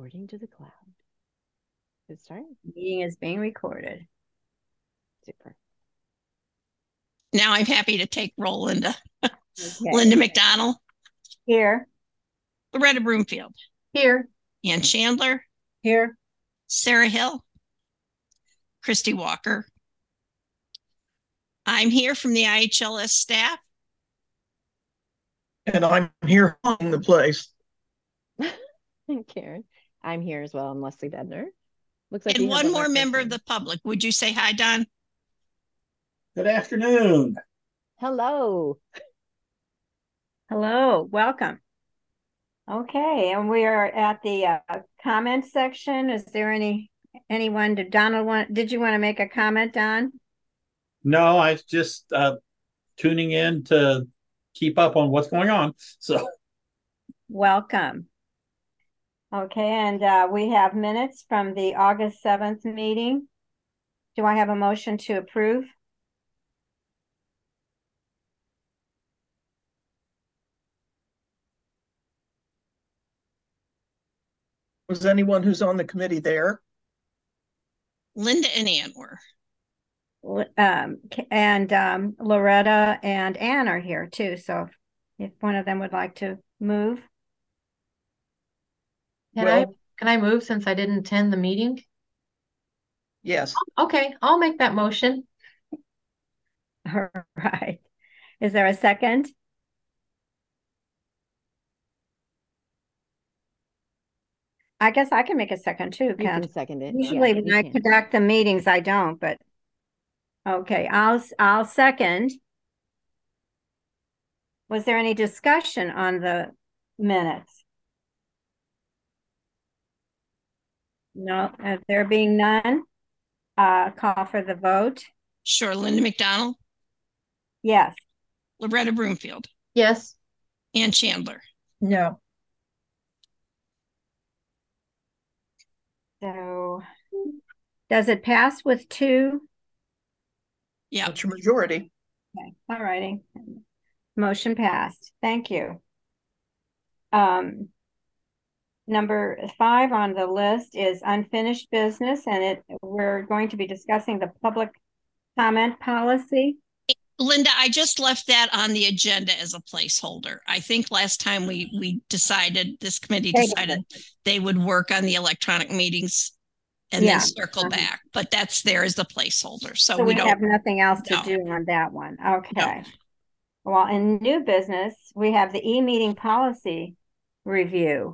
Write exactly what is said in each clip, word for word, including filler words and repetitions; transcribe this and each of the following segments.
According to the cloud. Good start. Meeting is being recorded. Super. Now I'm happy to take roll, Linda. Okay. Linda McDonald. Here. Loretta Broomfield. Here. Ann Chandler. Here. Sarah Hill. Christy Walker. I'm here from the I H L S staff. And I'm here on the place. Karen. I'm here as well. I'm Leslie Bednar. Looks like and one more member of the public. Would you say hi, Don? Good afternoon. Hello. Hello. Welcome. Okay, and we are at the uh, comment section. Is there any anyone? Did Donald want? Did you want to make a comment, Don? No, I was just uh, tuning in to keep up on what's going on. So, welcome. Okay, and uh, we have minutes from the August seventh meeting. Do I have a motion to approve? Was anyone who's on the committee there? Linda and Ann were. Um, and um, Loretta and Ann are here too. So if one of them would like to move. Can well, I can I move since I didn't attend the meeting? Yes. Okay, I'll make that motion. All right. Is there a second? I guess I can make a second too. You can second it. Usually yeah, when I can. conduct the meetings, I don't, but okay, I'll I'll second. Was there any discussion on the minutes? No, uh, there being none, uh, call for the vote. Sure, Linda McDonald. Yes. Loretta Broomfield. Yes. Ann Chandler. No. So, does it pass with two? Yeah. That's your majority. Okay. All righty. Motion passed. Thank you. Um, number five on the list is unfinished business, and it we're going to be discussing the public comment policy. Linda, I just left that on the agenda as a placeholder. I think last time we we decided, this committee decided they would work on the electronic meetings and yeah. then circle uh-huh. back, but that's there as the placeholder. So, so we, we don't have nothing else to no. do on that one. Okay. No. Well, in new business, we have the e-meeting policy review.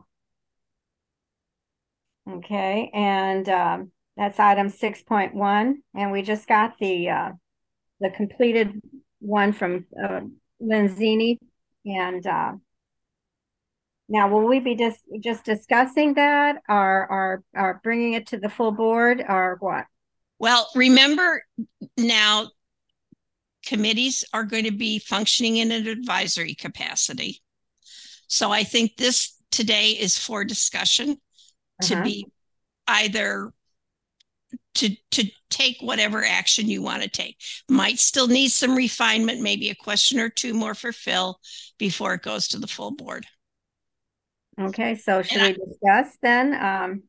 Okay, and um, that's item six point one, and we just got the uh, the completed one from uh, Lenzini, and uh, now will we be just just discussing that, or, or or bringing it to the full board, or what? Well, remember now, committees are going to be functioning in an advisory capacity. So I think this today is for discussion uh-huh. to be either to, to take whatever action you want to take. Might still need some refinement, maybe a question or two more for Phil before it goes to the full board. Okay, so should and we I, discuss then? Um,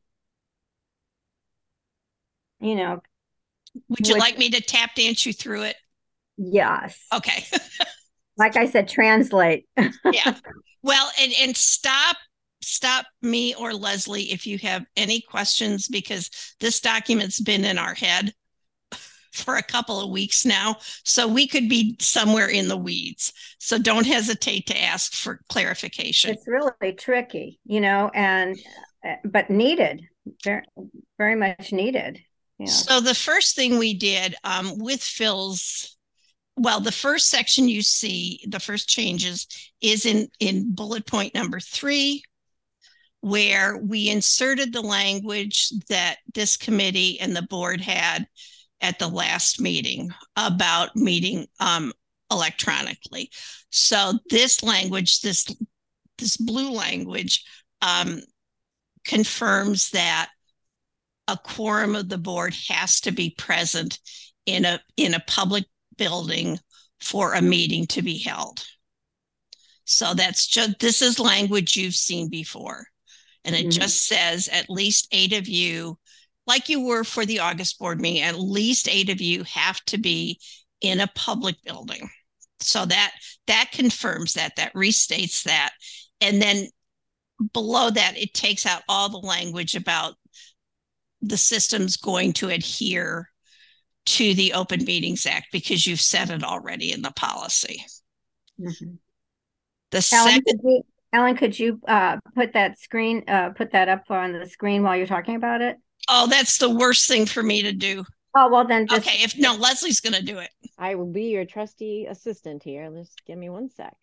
you know. Would you which, like me to tap dance you through it? Yes. Okay. Like I said, translate. Yeah. Well, and, and stop, stop me or Leslie if you have any questions, because this document's been in our head for a couple of weeks now. So we could be somewhere in the weeds. So don't hesitate to ask for clarification. It's really tricky, you know, and, but needed, very, very much needed. Yeah. So the first thing we did um, with Phil's, well, the first section you see, the first changes is in, in bullet point number three, where we inserted the language that this committee and the board had at the last meeting about meeting um, electronically. So this language, this, this blue language um, confirms that a quorum of the board has to be present in a, in a public building for a meeting to be held. So that's just, this is language you've seen before. And it Mhm. just says at least eight of you, like you were for the August board meeting, at least eight of you have to be in a public building. So that that confirms that, that restates that. And then below that, it takes out all the language about the system's going to adhere to the Open Meetings Act because you've said it already in the policy. Mhm. The Ellen, second, could you, Ellen, could you uh, put that screen, uh, put that up on the screen while you're talking about it? oh, that's the worst thing for me to do. Oh, well then just. Okay, if no, Leslie's going to do it. I will be your trusty assistant here. Just give me one sec.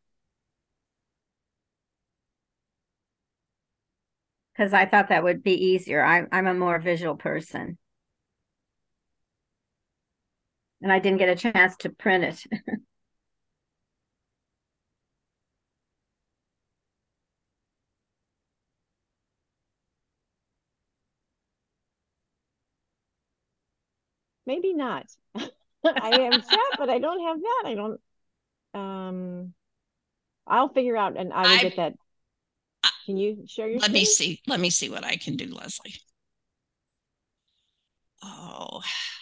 Because I thought that would be easier. I, I'm a more visual person. And I didn't get a chance to print it. Maybe not. I have chat, but I don't have that. I don't. Um, I'll figure out, and I will I- get that. Can you share your Let screen? me see. Let me see what I can do, Leslie. Oh.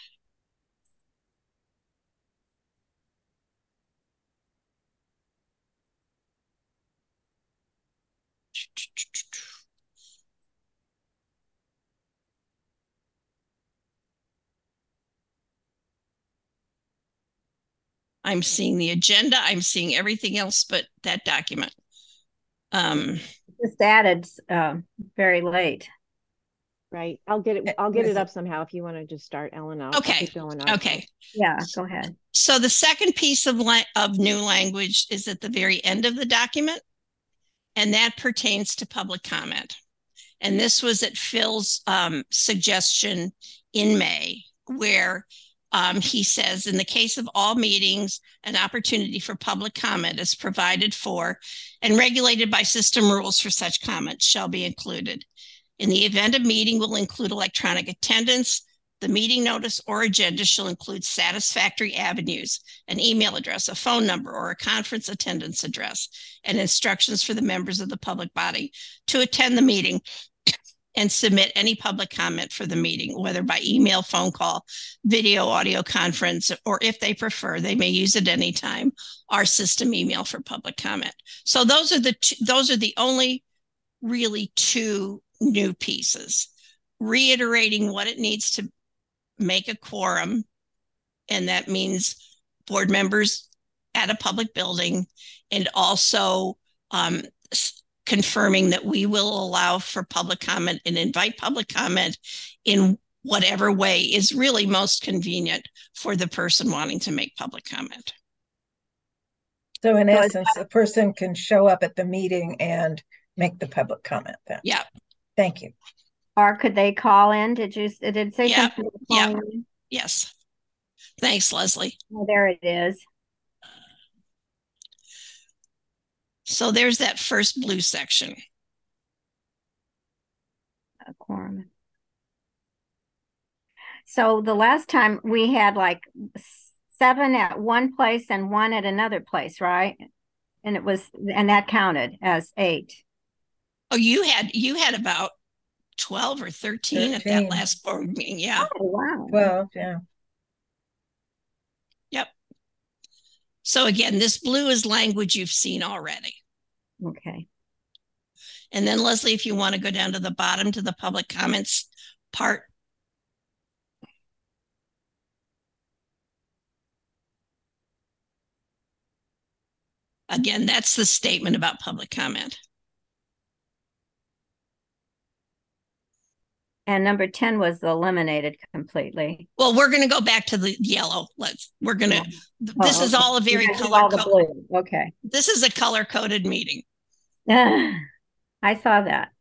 I'm seeing the agenda. I'm seeing everything else but that document. Um, Just added uh, very late. Right. I'll get it. I'll get it up somehow. If you want to just start, Ellen. I'll, I'll okay. keep going up. Okay. Yeah, go ahead. So the second piece of la- of new language is at the very end of the document, and that pertains to public comment. And this was at Phil's um, suggestion in May, where um, he says, in the case of all meetings, an opportunity for public comment is provided for and regulated by system rules for such comments shall be included. In the event a meeting will include electronic attendance, the meeting notice or agenda shall include satisfactory avenues, an email address, a phone number, or a conference attendance address, and instructions for the members of the public body to attend the meeting and submit any public comment for the meeting, whether by email, phone call, video, audio conference, or if they prefer, they may use at any time our system email for public comment. So those are the two, those are the only really two new pieces, reiterating what it needs to make a quorum, and that means board members at a public building, and also um, confirming that we will allow for public comment and invite public comment in whatever way is really most convenient for the person wanting to make public comment. So in So essence, the person can show up at the meeting and make the public comment then. Yeah. Thank you. Or could they call in? Did you, it did say Yep. something? about Yep. calling in? Yes. Thanks, Leslie. Oh, there it is. So there's that first blue section. A quorum. So the last time we had like seven at one place and one at another place, right? And it was, and that counted as eight. Oh, you had you had about twelve or thirteen at that thirteen. last board meeting. Yeah. Oh, wow. Well, yeah. Yep. So again, this blue is language you've seen already. Okay. And then Leslie, if you want to go down to the bottom to the public comments part. Again, that's the statement about public comment. And number ten was eliminated completely. Well, we're going to go back to the yellow. Let's, we're going to, Oh, this is okay. all a very You guys did color all the coded. blue. Okay. This is a color coded meeting. I saw that.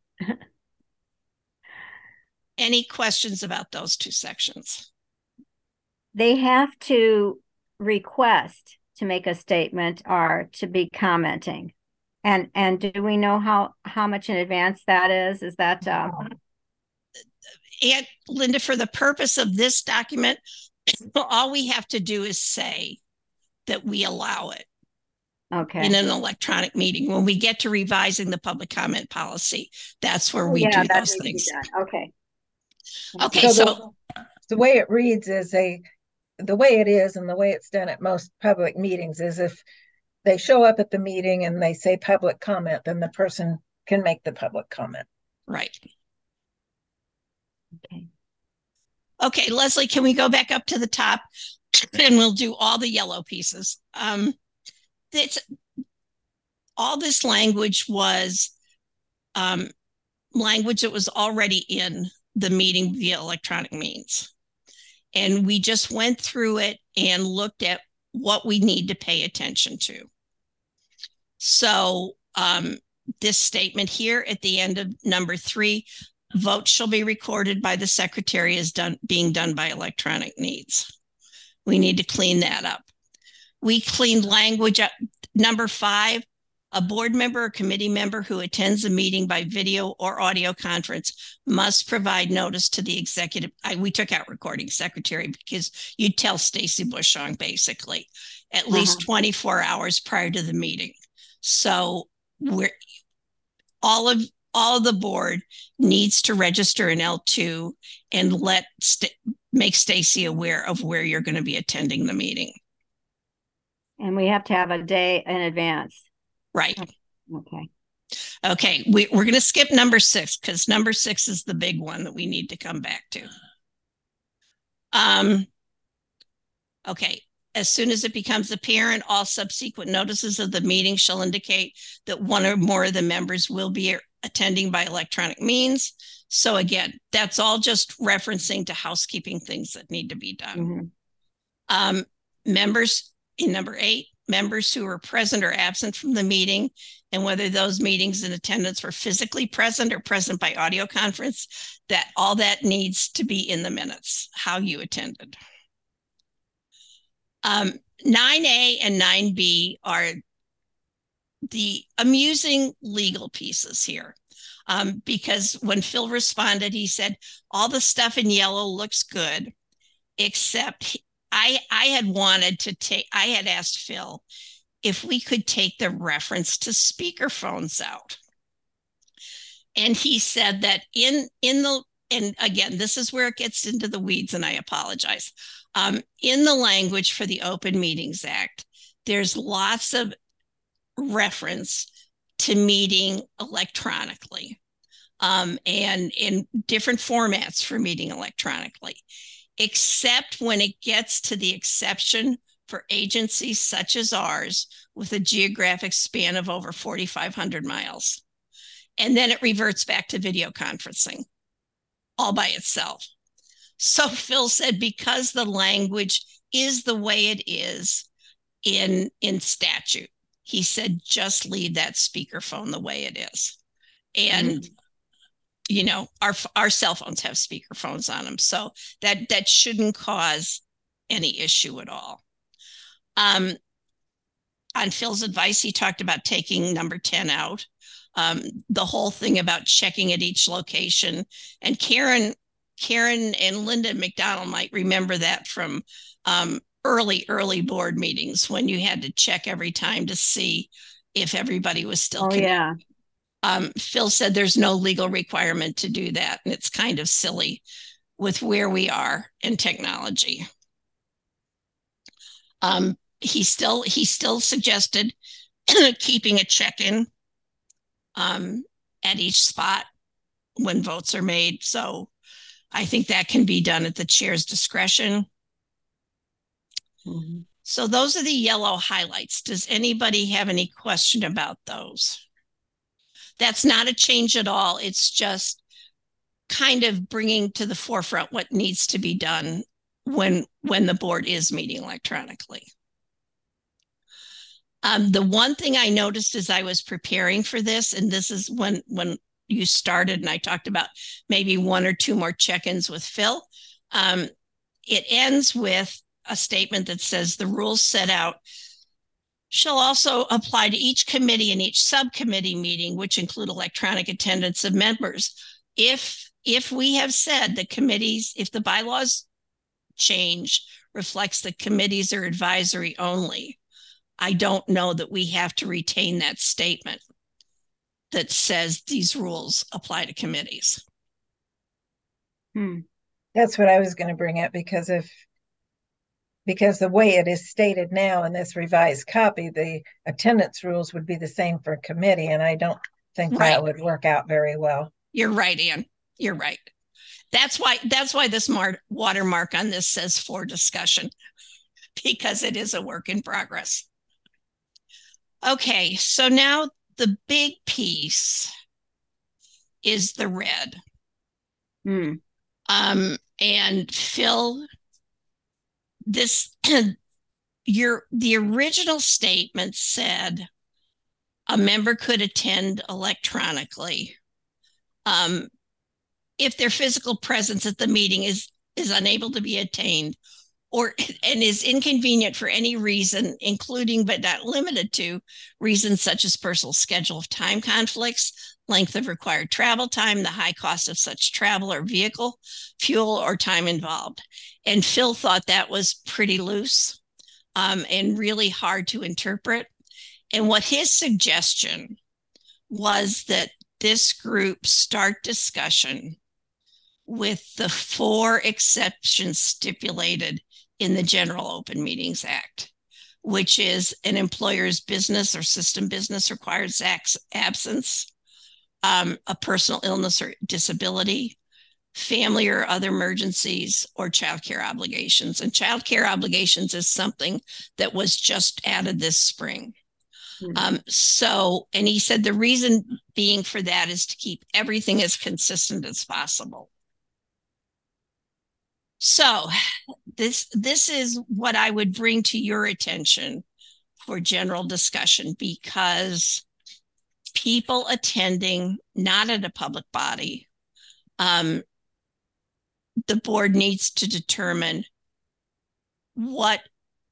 Any questions about those two sections? They have to request to make a statement or to be commenting. And and do we know how how much in advance that is? Is that um And Linda, for the purpose of this document, all we have to do is say that we allow it. Okay. in an electronic meeting. When we get to revising the public comment policy, that's where Oh, we yeah, do that those needs to be things. done. Okay. Okay, So so, the, the way it reads is a, the way it is and the way it's done at most public meetings is if they show up at the meeting and they say public comment, then the person can make the public comment. right. Okay. Okay, Leslie, can we go back up to the top and we'll do all the yellow pieces? Um, it's all this language was um, language that was already in the meeting via electronic means. And we just went through it and looked at what we need to pay attention to. So um, this statement here at the end of number three, votes shall be recorded by the secretary as done being done by electronic means. We need to clean that up. We cleaned language up. Number five, a board member or committee member who attends a meeting by video or audio conference must provide notice to the executive. I, we took out recording secretary because you'd tell Stacy Bushong basically at uh-huh. least twenty-four hours prior to the meeting. So we're all of all of the board needs to register in L two and let st- make Stacy aware of where you're going to be attending the meeting. And we have to have a day in advance. Right. Okay. Okay. We, we're going to skip number six because number six is the big one that we need to come back to. Um. Okay. As soon as it becomes apparent, all subsequent notices of the meeting shall indicate that one or more of the members will be attending by electronic means. So again, that's all just referencing to housekeeping things that need to be done. Mm-hmm. Um, members in number eight, members who are present or absent from the meeting, and whether those meetings in attendance were physically present or present by audio conference, that all that needs to be in the minutes, how you attended. Um, nine A and nine B are the amusing legal pieces here. Um, because when Phil responded, he said, all the stuff in yellow looks good, except he, I, I had wanted to take, I had asked Phil if we could take the reference to speakerphones out. And he said that in, in the, and again, this is where it gets into the weeds, and I apologize. Um, in the language for the Open Meetings Act, there's lots of reference to meeting electronically um, and in different formats for meeting electronically, except when it gets to the exception for agencies such as ours with a geographic span of over forty-five hundred miles. And then it reverts back to video conferencing all by itself. So Phil said, because the language is the way it is in, in statute, he said, just leave that speakerphone the way it is. And, mm-hmm. you know, our, our cell phones have speakerphones on them. So that, that shouldn't cause any issue at all. Um, on Phil's advice, he talked about taking number ten out. Um, the whole thing about checking at each location. And Karen, Karen and Linda McDonald might remember that from um, early, early board meetings when you had to check every time to see if everybody was still oh, connected. Yeah. Um, Phil said there's no legal requirement to do that. And it's kind of silly with where we are in technology. Um, he still, he still suggested keeping a check-in um, at each spot when votes are made. So I think that can be done at the chair's discretion. Mm-hmm. So those are the yellow highlights. Does anybody have any question about those? That's not a change at all. It's just kind of bringing to the forefront what needs to be done when, when the board is meeting electronically. Um, the one thing I noticed as I was preparing for this, and this is when, when you started and I talked about maybe one or two more check-ins with Phil, um, it ends with a statement that says the rules set out shall also apply to each committee and each subcommittee meeting, which include electronic attendance of members. If, if we have said the committees, if the bylaws change reflects that committees are advisory only, I don't know that we have to retain that statement that says these rules apply to committees. Hmm. That's what I was going to bring up, because if because the way it is stated now in this revised copy, the attendance rules would be the same for committee, and I don't think Right. that would work out very well. You're right, Ann. You're right. That's why that's why this mar- watermark on this says for discussion, because it is a work in progress. Okay, so now the big piece is the red. Hmm. Um, and Phil, this your the original statement said a member could attend electronically um, if their physical presence at the meeting is is unable to be attained or and is inconvenient for any reason, including but not limited to reasons such as personal schedule of time conflicts, length of required travel time, the high cost of such travel or vehicle, fuel, or time involved. And Phil thought that was pretty loose um, and really hard to interpret. And what his suggestion was that this group start discussion with the four exceptions stipulated in the General Open Meetings Act, which is an employer's business or system business requires absence, um, a personal illness or disability, family or other emergencies, or childcare obligations. And childcare obligations is something that was just added this spring. Mm-hmm. Um, so, and he said the reason being for that is to keep everything as consistent as possible. So this this is what I would bring to your attention for general discussion, because people attending not at a public body, um, the board needs to determine what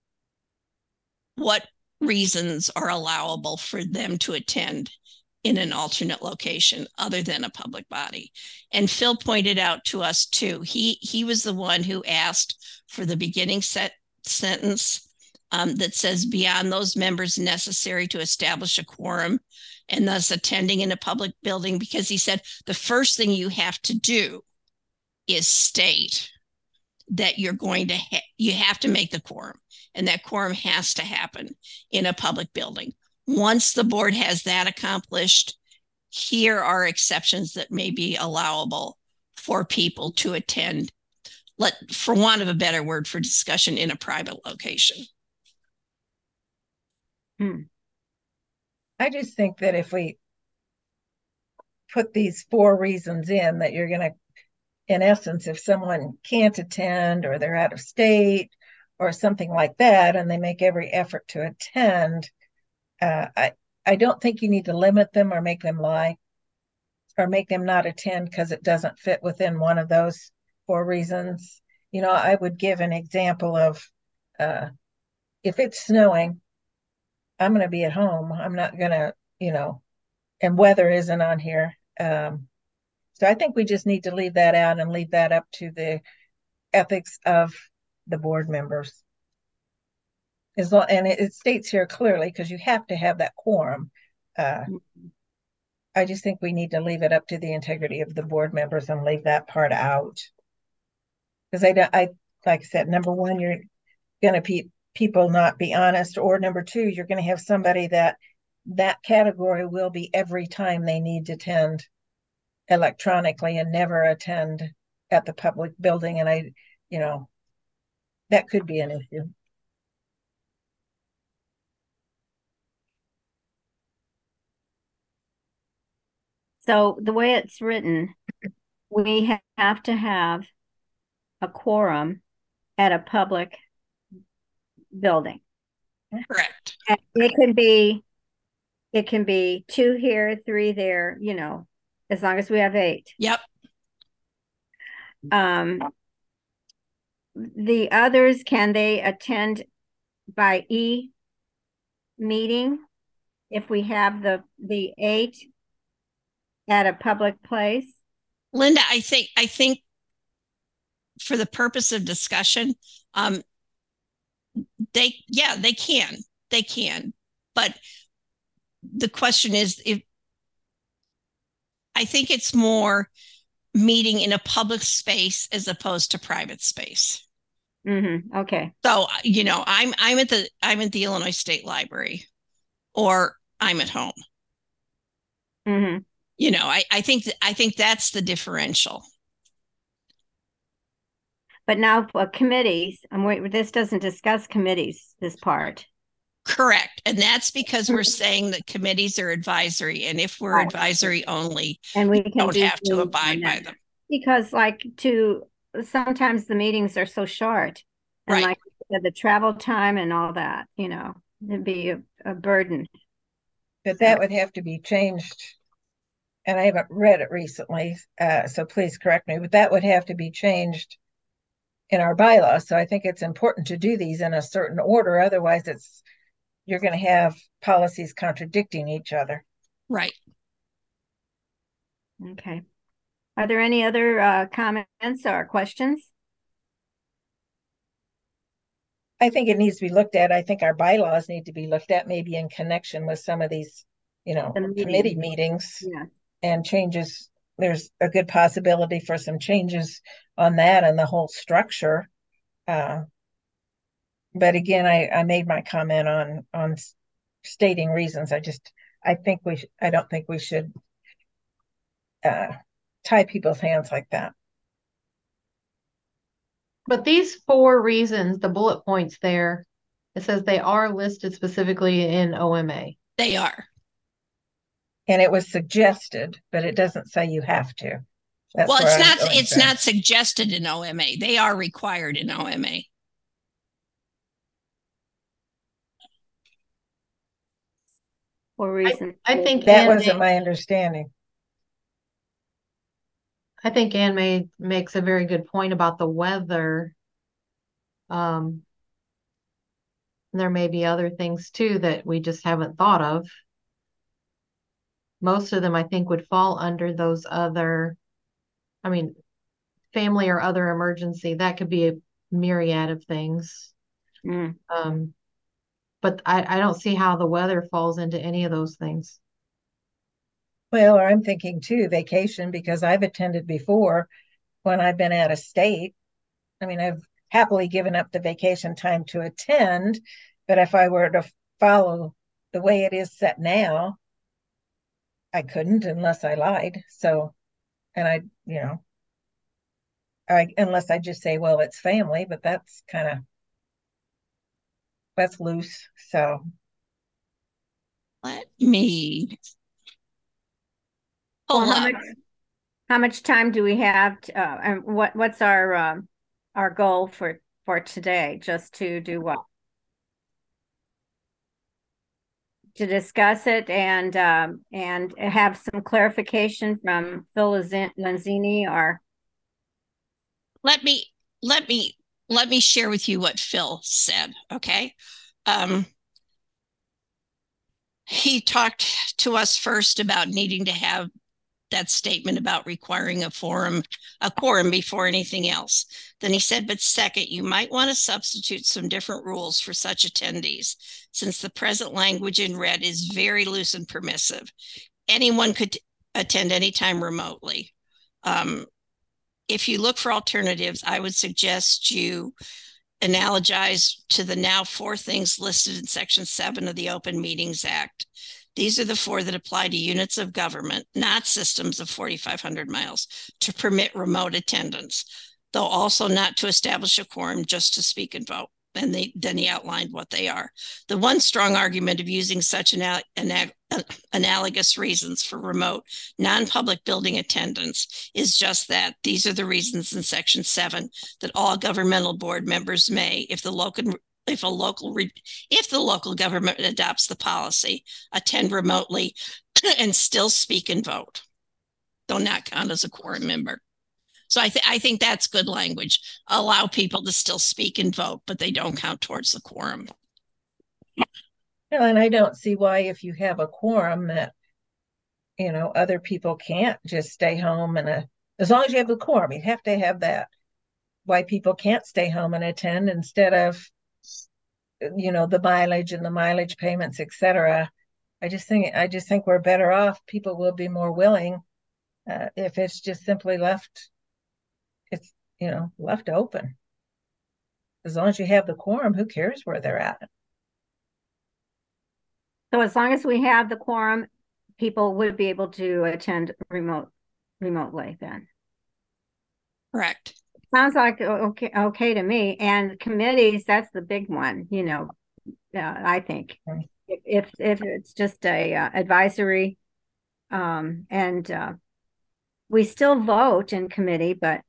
what reasons are allowable for them to attend in an alternate location other than a public body. And Phil pointed out to us too, he he was the one who asked for the beginning set sentence um, that says beyond those members necessary to establish a quorum and thus attending in a public building, because he said the first thing you have to do is state that you're going to ha- you have to make the quorum, and that quorum has to happen in a public building. Once the board has that accomplished, here are exceptions that may be allowable for people to attend, let, for want of a better word, for discussion in a private location. Hmm. I just think that if we put these four reasons in, that you're going to, in essence, if someone can't attend or they're out of state or something like that, and they make every effort to attend, Uh, I, I don't think you need to limit them or make them lie or make them not attend because it doesn't fit within one of those four reasons. You know, I would give an example of uh, if it's snowing, I'm going to be at home. I'm not going to, you know, and weather isn't on here. Um, so I think we just need to leave that out and leave that up to the ethics of the board members. As long, and it, it states here clearly, because you have to have that quorum. Uh, I just think we need to leave it up to the integrity of the board members and leave that part out. Because I, I, like I said, number one, you're going to pe- people not be honest, or number two, you're going to have somebody that that category will be every time they need to attend electronically and never attend at the public building. And I, you know, that could be an issue. So the way it's written, we have to have a quorum at a public building. Correct. And it can be, it can be two here, three there, you know, as long as we have eight. Yep. Um, the others, can they attend by e meeting if we have the the eight at a public place? Linda, I think I think for the purpose of discussion, um, they yeah they can they can. But the question is, if I think it's more meeting in a public space as opposed to private space. Mm-hmm. Okay. So, you know, I'm I'm at the I'm at the Illinois State Library, or I'm at home. Mm-hmm. You know, I, I think th- I think that's the differential. But now for committees, I'm wait, this doesn't discuss committees, this part. Correct. And that's because we're saying that committees are advisory. And if we're Right. advisory only, And we we can don't do have to things abide on by that. them. Because like to sometimes the meetings are so short. And Right. like you said, the travel time and all that, you know, it'd be a, a burden. But that would have to be changed. And I haven't read it recently, uh, so please correct me, but that would have to be changed in our bylaws. So I think it's important to do these in a certain order. Otherwise, it's you're going to have policies contradicting each other. Right. Okay. Are there any other uh, comments or questions? I think it needs to be looked at. I think our bylaws need to be looked at, maybe in connection with some of these, you know, The meeting. committee meetings Yeah. and changes. There's a good possibility for some changes on that and the whole structure. Uh, but again, I, I made my comment on on stating reasons. I just I think we sh- I don't think we should uh, tie people's hands like that. But these four reasons, the bullet points there, it says they are listed specifically in O M A. They are. And it was suggested, but it doesn't say you have to. That's Well, where it's I'm not going it's to. not suggested in O M A. They are required in O M A. For reasons. I think That Ann wasn't made, my understanding. I think Ann made makes a very good point about the weather. Um, there may be other things too that we just haven't thought of. Most of them, I think, would fall under those other, I mean, family or other emergency. That could be a myriad of things. Mm. Um, but I, I don't see how the weather falls into any of those things. Well, or I'm thinking too, vacation, because I've attended before when I've been out of state. I mean, I've happily given up the vacation time to attend, but if I were to follow the way it is set now, I couldn't unless I lied. So, and I, you know, I unless I just say, well, it's family, but that's kind of that's loose. So Let me pull Well, how up. much how much time do we have to, uh, and what what's our um, our goal for for today? Just to do what? To discuss it and um, and have some clarification from Phil Lanzini or Let me let me let me share with you what Phil said. Okay. Um, he talked to us first about needing to have that statement about requiring a forum, a quorum before anything else. Then he said, but second, you might want to substitute some different rules for such attendees, since the present language in red is very loose and permissive. Anyone could attend anytime remotely. Um, if you look for alternatives, I would suggest you analogize to the now four things listed in Section seven of the Open Meetings Act. These are the four that apply to units of government, not systems of forty-five hundred miles, to permit remote attendance, though also not to establish a quorum, just to speak and vote. And they, then he outlined what they are. The one strong argument of using such anal anal analogous reasons for remote non-public building attendance is just that. These are the reasons in Section seven that all governmental board members may, if the local if a local if the local government adopts the policy, attend remotely and still speak and vote, though not count as a quorum member. So I, th I think that's good language. Allow people to still speak and vote, but they don't count towards the quorum. and I don't see why, if you have a quorum, that you know other people can't just stay home and uh, as long as you have a quorum, you have to have that. Why people can't stay home and attend instead of you know, the mileage and the mileage payments, et cetera. I just think I just think we're better off. People will be more willing uh, if it's just simply left. It's you know left open. As long as you have the quorum, who cares where they're at? So as long as we have the quorum, people would be able to attend remote remotely then. Correct. Sounds like okay, okay to me. And committees, that's the big one, you know, uh, I think. Right. If, if if it's just a uh, advisory, um, and uh, we still vote in committee, but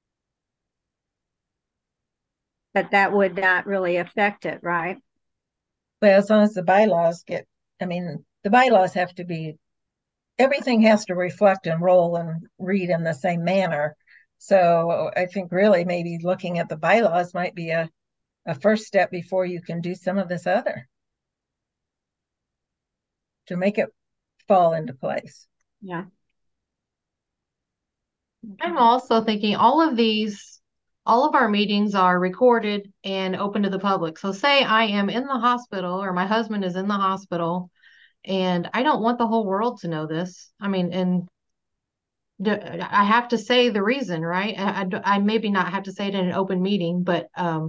but that would not really affect it, right? Well, as long as the bylaws get, I mean, the bylaws have to be, everything has to reflect and roll and read in the same manner. So I think really maybe looking at the bylaws might be a, a first step before you can do some of this other to make it fall into place. Yeah. I'm also thinking all of these, all of our meetings are recorded and open to the public. So say I am in the hospital or my husband is in the hospital and I don't want the whole world to know this. I mean, and I have to say the reason, right? I, I, I maybe not have to say it in an open meeting, but um,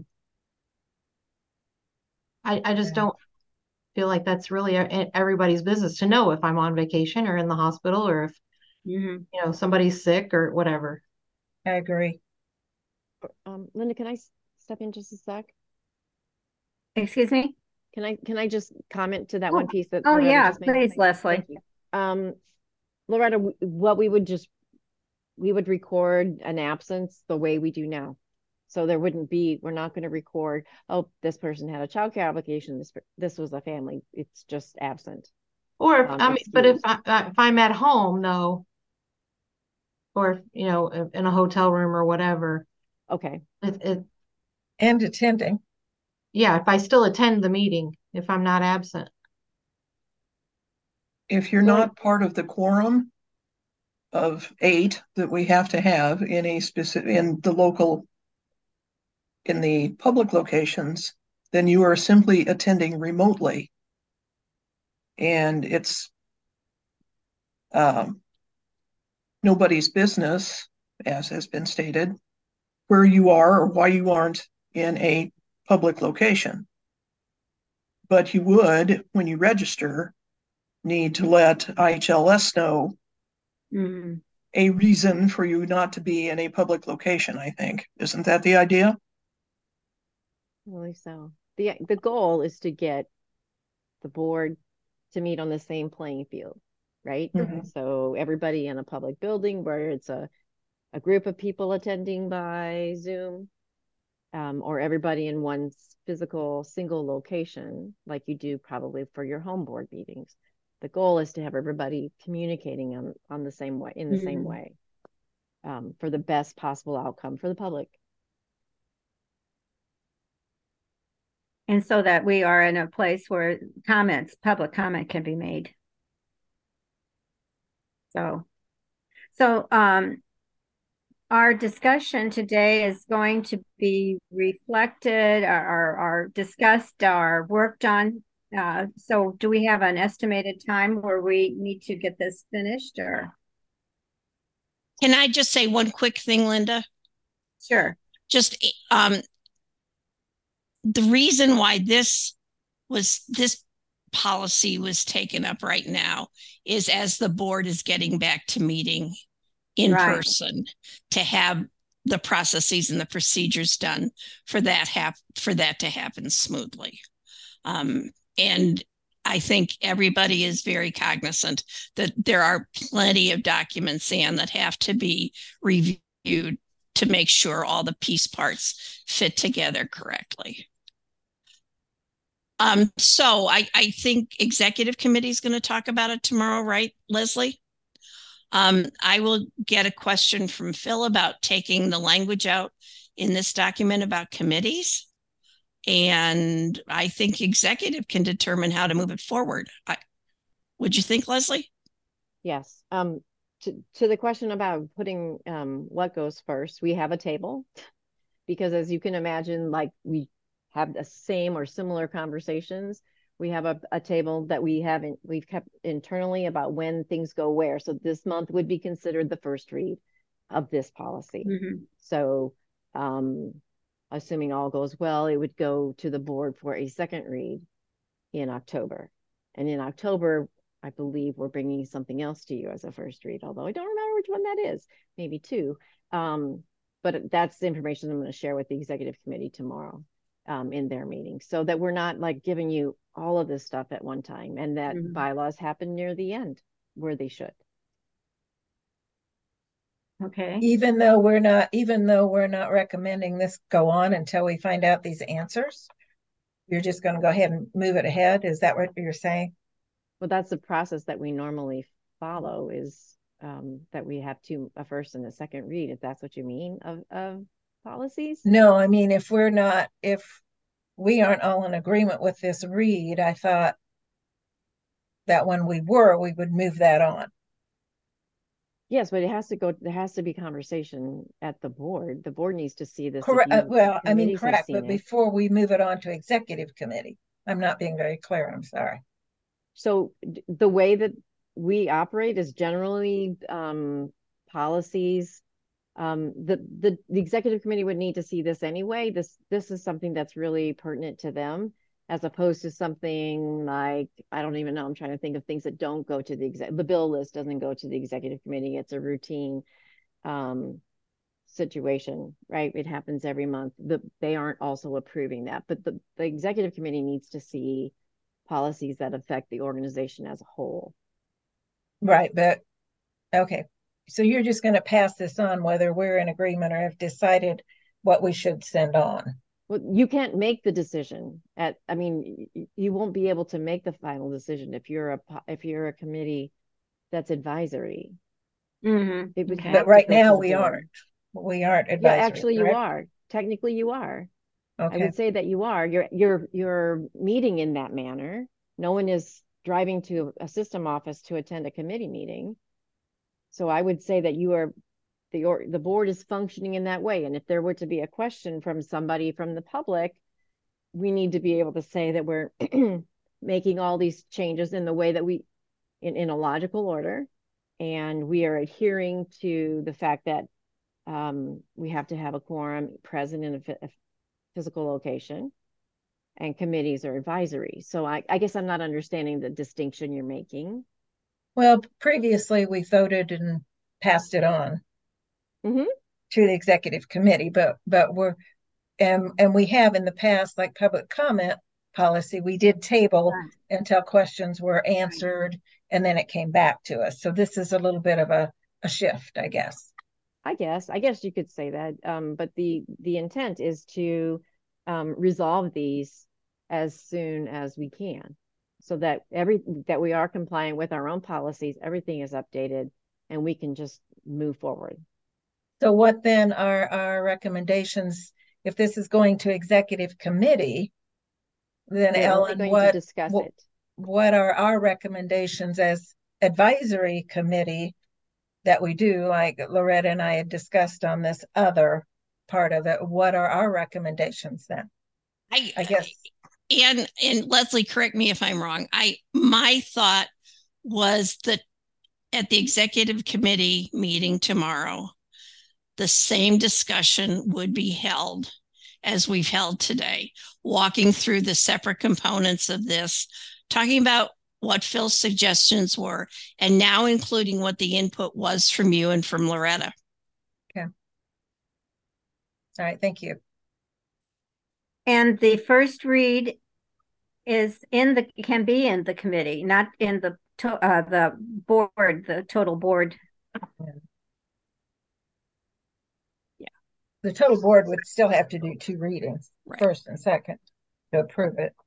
I, I just Yeah. don't feel like that's really everybody's business to know if I'm on vacation or in the hospital or if, Mm-hmm. you know, somebody's sick or whatever. I agree. Um, Linda, can I s- step in just a sec? Excuse me? Can I can I just comment to that Oh, one piece that oh Loretta yeah, just made? please, Leslie. Thank you. Um, Loretta, w- what we would just we would record an absence the way we do now. So there wouldn't be, we're not going to record, oh, this person had a childcare obligation, this this was a family. It's just absent. Or if Um, I mean, but if excused. I, if I'm at home though, or if, you know, in a hotel room or whatever, Okay. it, it, And attending. yeah, if I still attend the meeting, if I'm not absent. If you're Lord- not part of the quorum of eight that we have to have in a specific, in the local, in the public locations, then you are simply attending remotely. And it's um, nobody's business, as has been stated, where you are or why you aren't in a public location. But you would, when you register, need to let I H L S know Mm-hmm. a reason for you not to be in a public location, I think. Isn't that the idea? I believe so. The the goal is to get the board to meet on the same playing field, right? Mhm. So everybody in a public building where it's a, a group of people attending by Zoom, um, or everybody in one physical single location, like you do probably for your home board meetings. The goal is to have everybody communicating on, on the same way, in the same Mhm. way, um, for the best possible outcome for the public. And so that we are in a place where comments, public comment can be made. So, so um, our discussion today is going to be reflected or, or, or discussed or worked on. Uh, so do we have an estimated time where we need to get this finished or? Can I just say one quick thing, Linda? Sure. Just um, the reason why this was this policy was taken up right now is as the board is getting back to meeting in right. person to have the processes and the procedures done for that hap- for that to happen smoothly. Um, and I think everybody is very cognizant that there are plenty of documents, Anne, that have to be reviewed to make sure all the piece parts fit together correctly. Um, so I, I think executive committee is going to talk about it tomorrow, right, Leslie? Um, I will get a question from Phil about taking the language out in this document about committees. And I think executive can determine how to move it forward. I, would you think, Leslie? Yes. Um, to, to the question about putting um, what goes first, we have a table because as you can imagine, like we have the same or similar conversations. We have a, a table that we haven't, we've kept internally about when things go where. So this month would be considered the first read of this policy. Mhm. So um, assuming all goes well, it would go to the board for a second read in October. And in October, I believe we're bringing something else to you as a first read, although I don't remember which one that is, maybe two. Um, but that's the information I'm going to share with the executive committee tomorrow um, in their meeting, so that we're not like giving you all of this stuff at one time, and that Mhm. bylaws happen near the end where they should. Okay. Even though we're not, even though we're not recommending this go on until we find out these answers, you're just going to go ahead and move it ahead. Is that what you're saying? Well, that's the process that we normally follow, is um, that we have two, a first and a second read, if that's what you mean, of, of policies. No, I mean, if we're not, if we aren't all in agreement with this read, I thought that when we were, we would move that on. Yes, but it has to go, there has to be conversation at the board. The board needs to see this. If Correct. you- uh, Well, I mean, committees have correct, seen but it. before we move it on to executive committee, I'm not being very clear. I'm sorry. So d- the way that we operate is generally um, policies. Um, the, the the executive committee would need to see this anyway. This this is something that's really pertinent to them, as opposed to something like, I don't even know. I'm trying to think of things that don't go to the exec. The bill list doesn't go to the executive committee. It's a routine um, situation, right? It happens every month. The, they aren't also approving that, but the, the executive committee needs to see policies that affect the organization as a whole. Right, but okay. So you're just going to pass this on whether we're in agreement or have decided what we should send on. Well, you can't make the decision at, I mean, you won't be able to make the final decision if you're a, if you're a committee that's advisory. Mm-hmm. It would Okay. have But right to go now to the we board. aren't. We aren't Yeah, advisory. actually you correct? are. Technically you are. I Okay. would say that you are. You're you're you're meeting in that manner. No one is driving to a system office to attend a committee meeting. So I would say that you are, the or the board is functioning in that way. And if there were to be a question from somebody from the public, we need to be able to say that we're making all these changes in the way that we, in, in a logical order, and we are adhering to the fact that um, we have to have a quorum present in a, a physical location, and committees are advisory. So I, I guess I'm not understanding the distinction you're making. Well, previously we voted and passed it on Mm-hmm. to the executive committee, but but we're and and we have in the past, like public comment policy, we did table Right. until questions were answered, and then it came back to us. So this is a little bit of a, a shift, I guess. I guess, I guess you could say that. Um, but the the intent is to um, resolve these as soon as we can, so that every that we are compliant with our own policies, everything is updated, and we can just move forward. So what then are our recommendations if this is going to executive committee? Then We're only Ellen, going what to discuss what, it. what are our recommendations as advisory committee that we do, like Loretta and I had discussed on this other part of it? What are our recommendations then? I, I guess. And and Leslie, correct me if I'm wrong. I my thought was that at the executive committee meeting tomorrow, the same discussion would be held as we've held today, walking through the separate components of this, talking about what Phil's suggestions were, and now including what the input was from you and from Loretta. Okay. All right, thank you. And the first read is in the, can be in the committee, not in the, to, uh, the board, the total board. Yeah. The total board would still have to do two readings, Right. First and second, to approve it.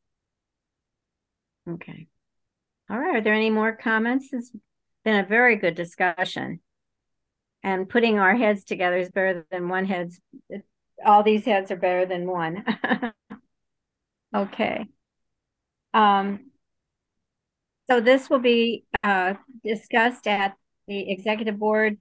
Okay. All right. Are there any more comments? It's been a very good discussion. And putting our heads together is better than one head's. All these heads are better than one. Okay. Um, so this will be uh, discussed at the executive board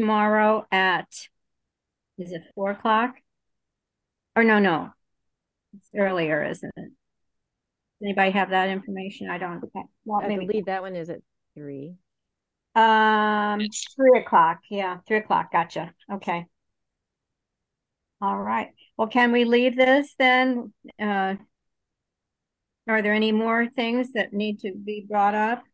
tomorrow at, is it four o'clock? Or no, no. It's earlier, isn't it? Anybody have that information? I don't. Okay. Well, I maybe. believe that one is at three. Um, It's- three o'clock. Yeah, three o'clock. Gotcha. Okay. All right. Well, can we leave this then? Uh, are there any more things that need to be brought up?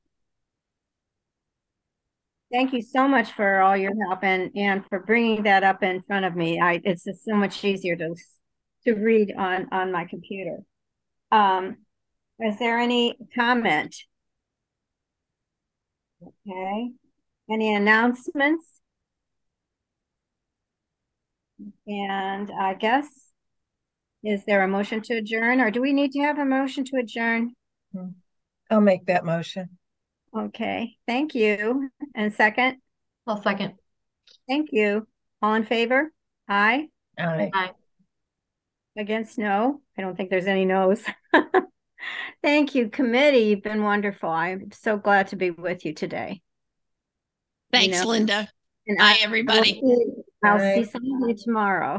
Thank you so much for all your help and, and for bringing that up in front of me. I, it's just so much easier to, to read on, on my computer. Um, is there any comment? Okay. Any announcements? And I guess, is there a motion to adjourn, or do we need to have a motion to adjourn? I'll make that motion. Okay, thank you. And second? I'll second. Thank you. All in favor? Aye. Aye. Aye. Against no? I don't think there's any no's. Thank you, committee. You've been wonderful. I'm so glad to be with you today. Thanks, know, Linda. And Bye, I- everybody. I'll see, I'll Bye. see some of you tomorrow.